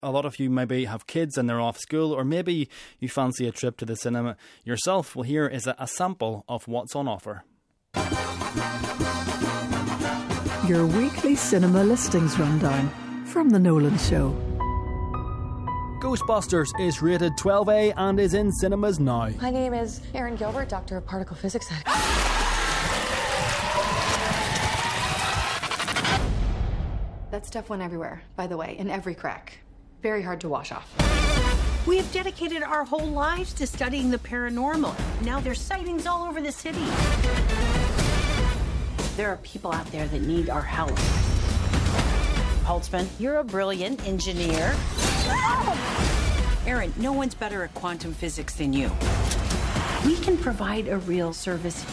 A lot of you maybe have kids and they're off school, or maybe you fancy a trip to the cinema yourself. Well, here is a sample of what's on offer. Your weekly cinema listings rundown from The Nolan Show. Ghostbusters is rated 12A and is in cinemas now. My name is Erin Gilbert, Doctor of Particle Physics. That stuff went everywhere, by the way, in every crack. Very hard to wash off. We have dedicated our whole lives to studying the paranormal. Now there's sightings all over the city. There are people out there that need our help. Holtzman, you're a brilliant engineer. Erin, no one's better at quantum physics than you. We can provide a real service.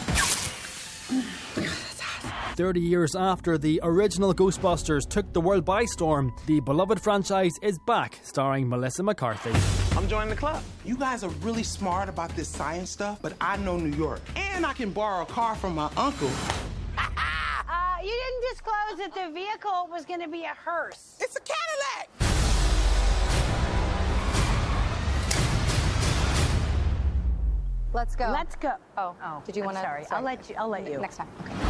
30 years after the original Ghostbusters took the world by storm, the beloved franchise is back, starring Melissa McCarthy. I'm joining the club. You guys are really smart about this science stuff, but I know New York. And I can borrow a car from my uncle. You didn't disclose that the vehicle was going to be a hearse. It's a Cadillac! Let's go. Let's go. Oh. Did you want to? Sorry, I'll let you. Next time. Okay.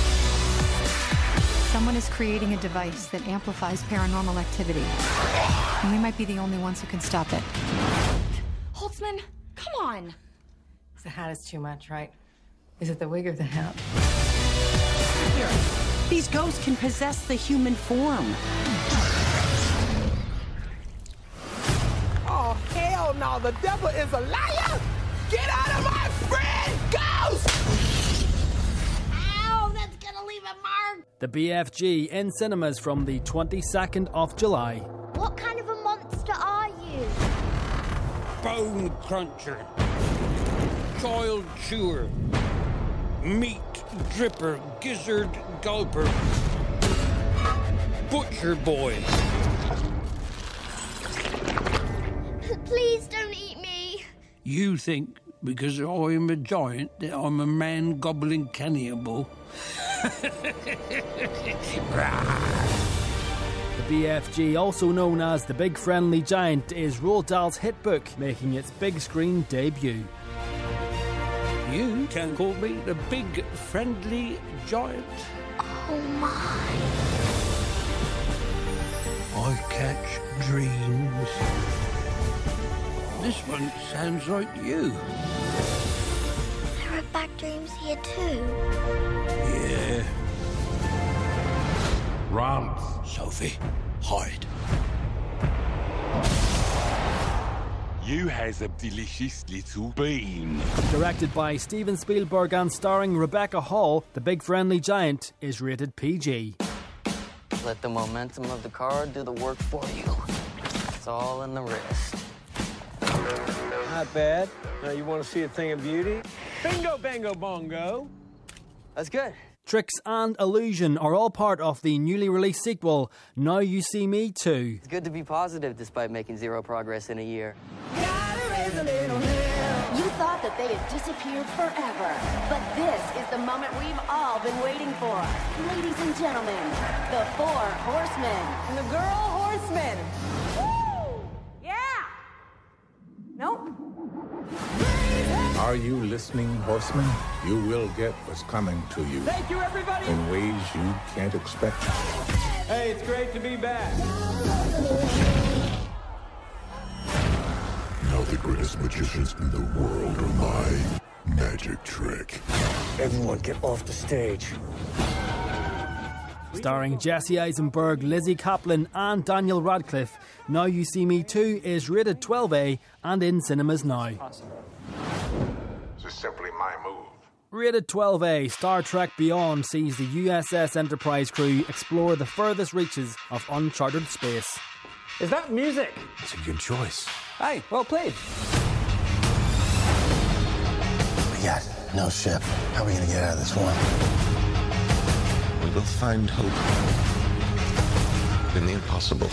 Someone is creating a device that amplifies paranormal activity. And we might be the only ones who can stop it. Holtzman, come on. The hat is too much, right? Is it the wig or the hat? Here. These ghosts can possess the human form. Oh, hell no. The devil is a liar! Get out of my friend, ghost! Ow, that's gonna leave a mark. The BFG in cinemas from the 22nd of July. What kind of a monster are you? Bone cruncher, child chewer, meat dripper, gizzard gulper, butcher boy. Please don't eat me. You think because I'm a giant that I'm a man gobbling cannibal? The BFG, also known as The Big Friendly Giant, is Roald Dahl's hit book, making its big screen debut. You can call me the Big Friendly Giant. Oh my. I catch dreams. This one sounds like you. There are bad dreams here too. Yeah. Run. Sophie, hide. You has a delicious little bean. Directed by Steven Spielberg and starring Rebecca Hall, The Big Friendly Giant is rated PG. Let the momentum of the car do the work for you. It's all in the wrist. Not bad. Now you want to see a thing of beauty? Bingo, bango, bongo. That's good. Tricks and illusion are all part of the newly released sequel, Now You See Me 2. It's good to be positive despite making zero progress in a year. You thought that they had disappeared forever, but this is the moment we've all been waiting for. Ladies and gentlemen, the 4 horsemen. And the girl horsemen. Woo! Yeah! Nope. Are you listening, horsemen? You will get what's coming to you. Thank you, everybody. In ways you can't expect. Hey, it's great to be back. Now the greatest magicians in the world are my magic trick. Everyone get off the stage. Starring Jesse Eisenberg, Lizzie Kaplan and Daniel Radcliffe, Now You See Me 2 is rated 12A and in cinemas now. This is simply my move. Rated 12A, Star Trek Beyond sees the USS Enterprise crew explore the furthest reaches of uncharted space. Is that music? It's a good choice. Hey, well played. We got no ship. How are we gonna get out of this one? We will find hope in the impossible.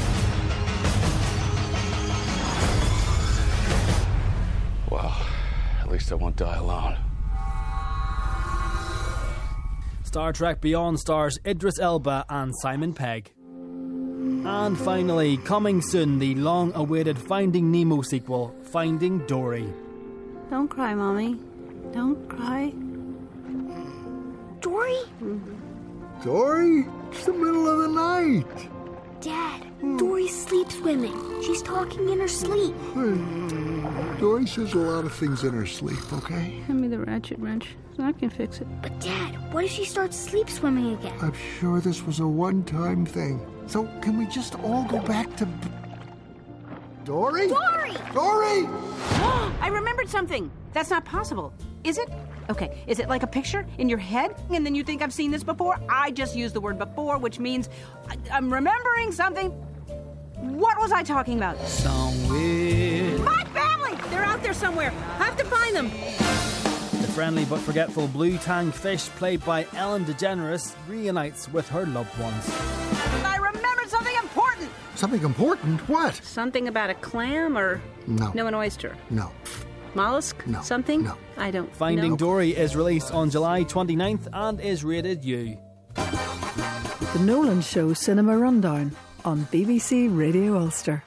Well, at least I won't die alone. Star Trek Beyond stars Idris Elba and Simon Pegg. And finally, coming soon, the long-awaited Finding Nemo sequel, Finding Dory. Don't cry, Mommy. Don't cry. Dory? Dory? It's the middle of the night. Dad, Dory's sleep swimming. She's talking in her sleep. Dory says a lot of things in her sleep, okay? Hand me the ratchet wrench so I can fix it. But Dad, what if she starts sleep swimming again? I'm sure this was a one-time thing. So can we just all go back to... Dory? Dory! Dory! I remembered something. That's not possible. Is it? Okay, is it like a picture in your head? And then you think I've seen this before? I just used the word before, which means I'm remembering something. What was I talking about? Somewhere. My family! They're out there somewhere. I have to find them. The friendly but forgetful blue tang fish, played by Ellen DeGeneres, reunites with her loved ones. I remembered something important. Something important? What? Something about a clam or... No. No, an oyster. No. Mollusk? No. Something? No. I don't Finding know. Dory is released on July 29th and is rated U. The Nolan Show Cinema Rundown on BBC Radio Ulster.